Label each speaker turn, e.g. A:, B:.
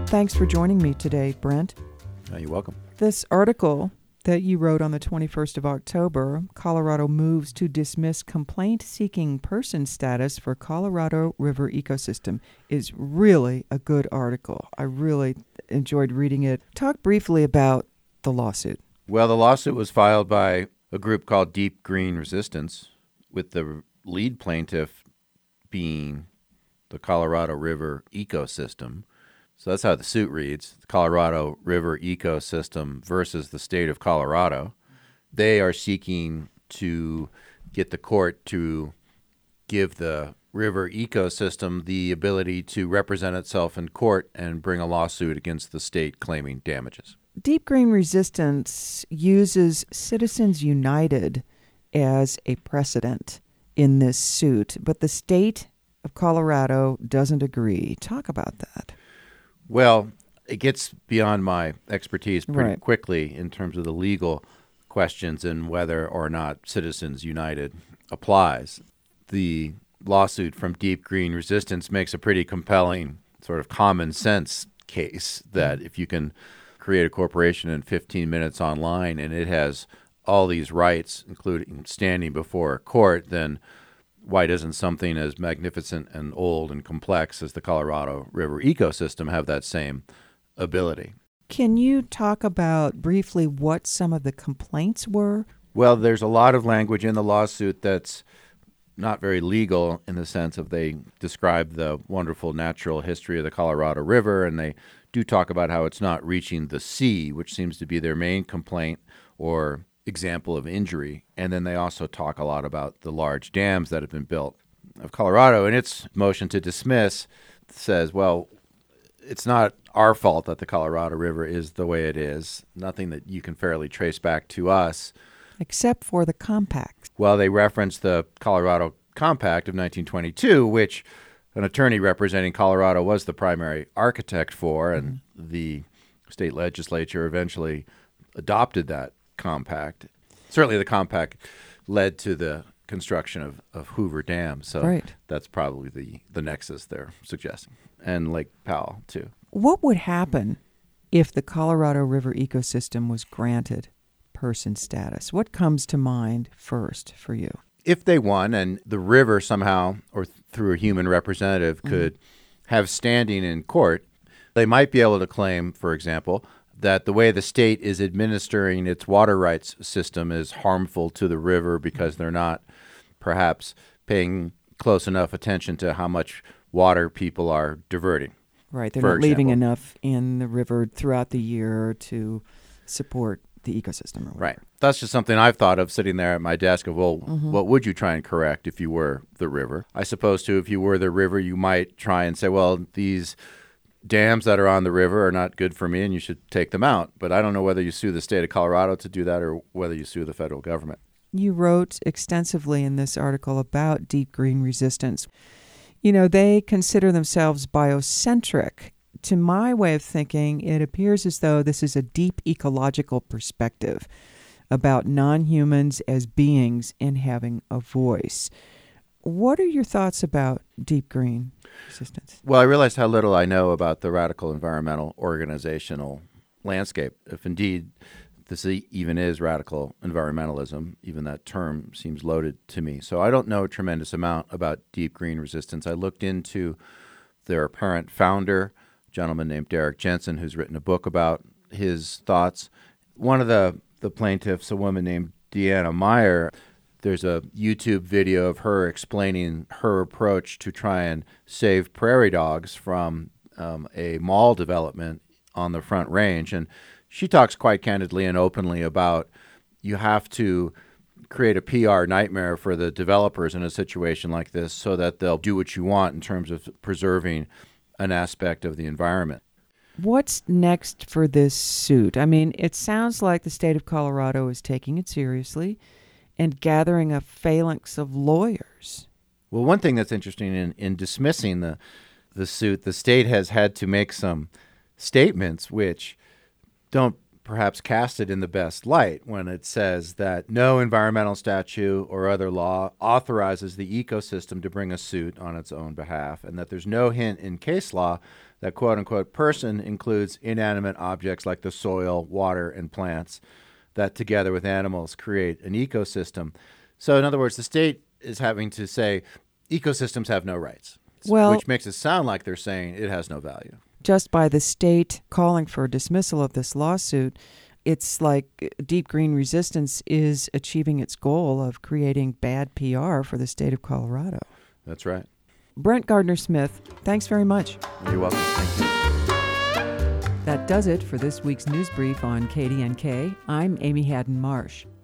A: Thanks for joining me today, Brent.
B: You're welcome.
A: This article that you wrote on the 21st of October, Colorado moves to dismiss complaint-seeking person status for Colorado River ecosystem, is really a good article. I really enjoyed reading it. Talk briefly about the lawsuit.
B: Well, the lawsuit was filed by a group called Deep Green Resistance, with the lead plaintiff being the Colorado River ecosystem. So that's how the suit reads, the Colorado River ecosystem versus the state of Colorado. They are seeking to get the court to give the river ecosystem the ability to represent itself in court and bring a lawsuit against the state claiming damages.
A: Deep Green Resistance uses Citizens United as a precedent in this suit, but the state of Colorado doesn't agree. Talk about that.
B: Well, it gets beyond my expertise pretty
A: Right.
B: quickly in terms of the legal questions and whether or not Citizens United applies. The lawsuit from Deep Green Resistance makes a pretty compelling sort of common sense case that if you can create a corporation in 15 minutes online and it has all these rights, including standing before a court, then why doesn't something as magnificent and old and complex as the Colorado River ecosystem have that same ability?
A: Can you talk about briefly what some of the complaints were?
B: Well, there's a lot of language in the lawsuit that's not very legal in the sense of they describe the wonderful natural history of the Colorado River, and they do talk about how it's not reaching the sea, which seems to be their main complaint or example of injury. And then they also talk a lot about the large dams that have been built. Of Colorado, in its motion to dismiss, says, well, it's not our fault that the Colorado River is the way it is. Nothing that you can fairly trace back to us.
A: Except for the compact.
B: Well, they reference the Colorado Compact of 1922, which an attorney representing Colorado was the primary architect for, and the state legislature eventually adopted that compact. Certainly the compact led to the construction of Hoover Dam, so
A: Right.
B: that's probably the nexus they're suggesting, and Lake Powell, too.
A: What would happen if the Colorado River ecosystem was granted person status? What comes to mind first for you?
B: If they won and the river somehow, or through a human representative, could have standing in court, they might be able to claim, for example, that the way the state is administering its water rights system is harmful to the river because they're not perhaps paying close enough attention to how much water people are diverting.
A: Right, they're
B: For
A: not leaving
B: example.
A: enough in the river throughout the year to support the ecosystem or whatever.
B: Right. That's just something I've thought of sitting there at my desk of, well, what would you try and correct if you were the river? I suppose, too, if you were the river, you might try and say, well, these dams that are on the river are not good for me and you should take them out. But I don't know whether you sue the state of Colorado to do that or whether you sue the federal government.
A: You wrote extensively in this article about Deep Green Resistance. You know, they consider themselves biocentric. To my way of thinking, it appears as though this is a deep ecological perspective about non-humans as beings and having a voice. What are your thoughts about Deep Green Resistance?
B: Well, I realized how little I know about the radical environmental organizational landscape. If indeed this even is radical environmentalism, even that term seems loaded to me. So I don't know a tremendous amount about Deep Green Resistance. I looked into their apparent founder, a gentleman named Derek Jensen, who's written a book about his thoughts. One of the plaintiffs, a woman named Deanna Meyer, there's a YouTube video of her explaining her approach to try and save prairie dogs from a mall development on the Front Range. And she talks quite candidly and openly about you have to create a PR nightmare for the developers in a situation like this so that they'll do what you want in terms of preserving an aspect of the environment.
A: What's next for this suit? I mean, it sounds like the state of Colorado is taking it seriously and gathering a phalanx of lawyers.
B: Well, one thing that's interesting in dismissing the suit, the state has had to make some statements which don't perhaps cast it in the best light when it says that no environmental statute or other law authorizes the ecosystem to bring a suit on its own behalf, and that there's no hint in case law that quote-unquote person includes inanimate objects like the soil, water, and plants that together with animals create an ecosystem. So in other words, the state is having to say ecosystems have no rights, which makes it sound like they're saying it has no value.
A: Just by the state calling for dismissal of this lawsuit, it's like Deep Green Resistance is achieving its goal of creating bad PR for the state of Colorado.
B: That's right.
A: Brent Gardner-Smith, thanks very much.
B: You're welcome. Thank you.
A: That does it for this week's news brief on KDNK. I'm Amy Haddon Marsh.